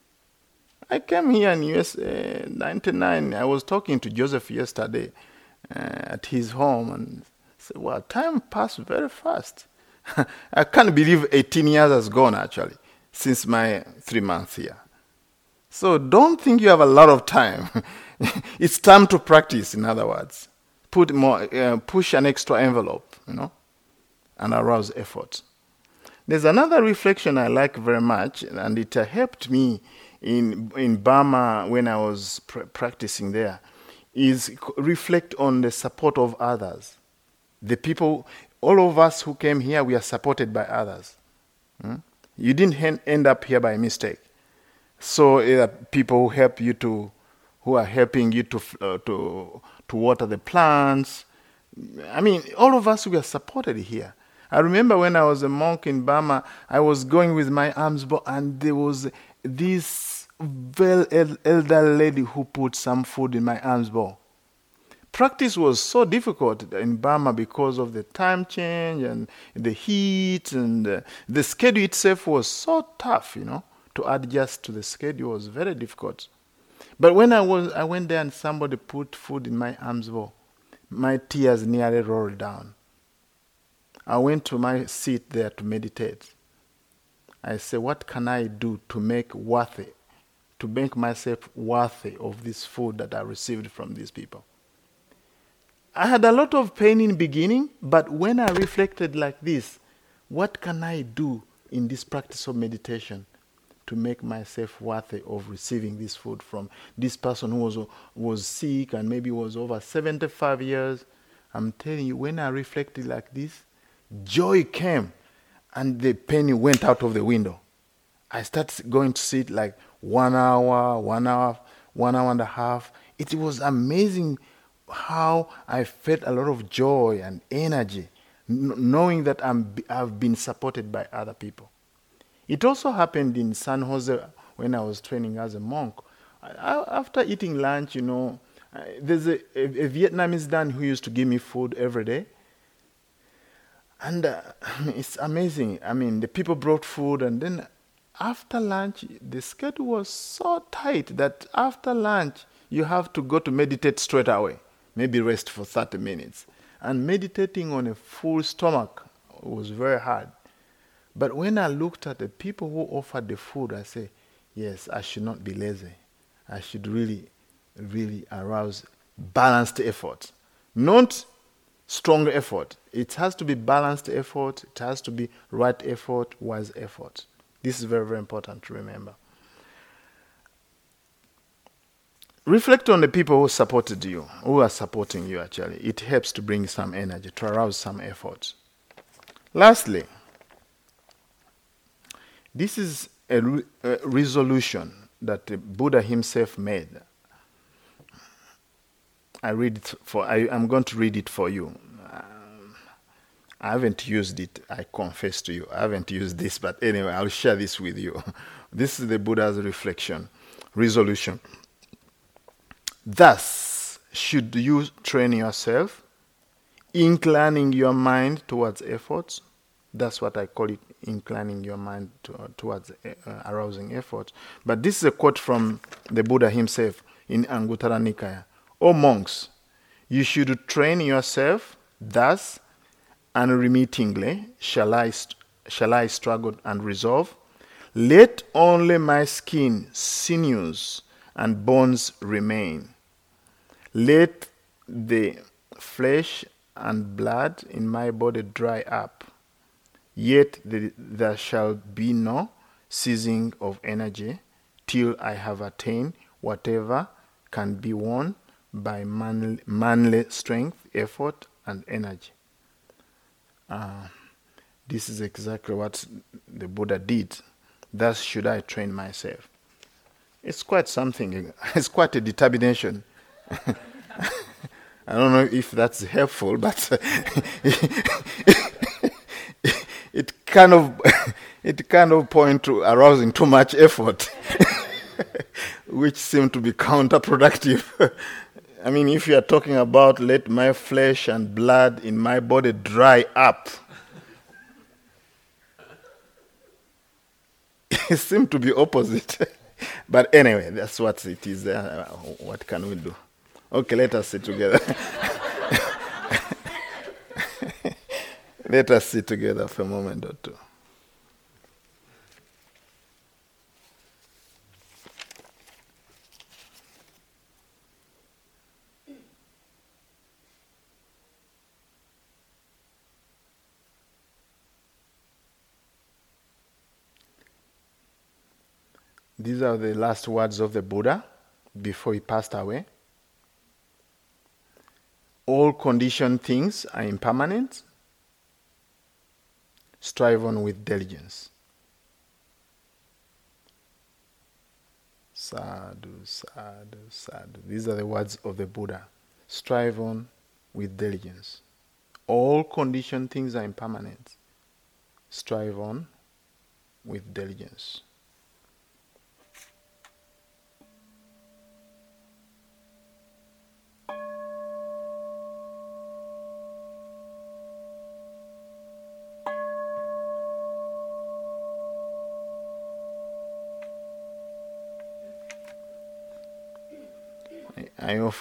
I came here in U S uh, ninety-nine. I was talking to Joseph yesterday uh, at his home and said, well, time passed very fast. I can't believe eighteen years has gone actually since my three months here. So don't think you have a lot of time. It's time to practice, in other words. Put more, uh, push an extra envelope, you know, and arouse effort. There's another reflection I like very much, and it uh, helped me in in Burma when I was pr- practicing there, is c- reflect on the support of others. The people, all of us who came here, we are supported by others. Hmm? You didn't hen- end up here by mistake. So uh, people who help you to, who are helping you to f- uh, to to water the plants. I mean, all of us we are supported here. I remember when I was a monk in Burma, I was going with my alms box, and there was this very el- elder lady who put some food in my alms box. Practice was so difficult in Burma because of the time change and the heat, and uh, the schedule itself was so tough, you know. To adjust to the schedule was very difficult. But when I was, I went there and somebody put food in my alms box, my tears nearly rolled down. I went to my seat there to meditate. I said, what can I do to make worthy, to make myself worthy of this food that I received from these people? I had a lot of pain in the beginning, but when I reflected like this, what can I do in this practice of meditation to make myself worthy of receiving this food from this person who was, was sick and maybe was over seventy-five years? I'm telling you, when I reflected like this, joy came and the pain went out of the window. I started going to sit like one hour, one hour, one hour and a half. It was amazing how I felt a lot of joy and energy, n- knowing that I'm, I've been supported by other people. It also happened in San Jose when I was training as a monk. I, after eating lunch, you know, uh, there's a, a, a Vietnamese Dan who used to give me food every day. And uh, it's amazing. I mean, the people brought food, and then after lunch, the schedule was so tight that after lunch, you have to go to meditate straight away. Maybe rest for thirty minutes. And meditating on a full stomach was very hard. But when I looked at the people who offered the food, I said, yes, I should not be lazy. I should really, really arouse balanced effort. Not strong effort. It has to be balanced effort. It has to be right effort, wise effort. This is very, very important to remember. Reflect on the people who supported you, who are supporting you actually. It helps to bring some energy, to arouse some effort. Lastly, this is a, re- a resolution that the Buddha himself made. I read it for. I, I'm going to read it for you. Um, I haven't used it. I confess to you, I haven't used this. But anyway, I'll share this with you. This is the Buddha's reflection, resolution. Thus, should you train yourself, inclining your mind towards efforts. That's what I call it, inclining your mind to, uh, towards uh, arousing efforts. But this is a quote from the Buddha himself in Anguttara Nikaya. O monks, you should train yourself thus unremittingly shall I, st- shall I struggle and resolve. Let only my skin, sinews, and bones remain. Let the flesh and blood in my body dry up. Yet the, there shall be no ceasing of energy till I have attained whatever can be won by manly, manly strength, effort, and energy. Uh, this is exactly what the Buddha did. Thus should I train myself. It's quite something. It's quite a determination. I don't know if that's helpful, but it kind of it kind of point to arousing too much effort, which seem to be counterproductive. I mean, if you are talking about let my flesh and blood in my body dry up, it seems to be opposite. But anyway, that's what it is. Uh, what can we do? Okay, let us sit together. Let us sit together for a moment or two. These are the last words of the Buddha before he passed away. All conditioned things are impermanent. Strive on with diligence. Sadhu, sadhu, sadhu. These are the words of the Buddha. Strive on with diligence. All conditioned things are impermanent. Strive on with diligence. I offer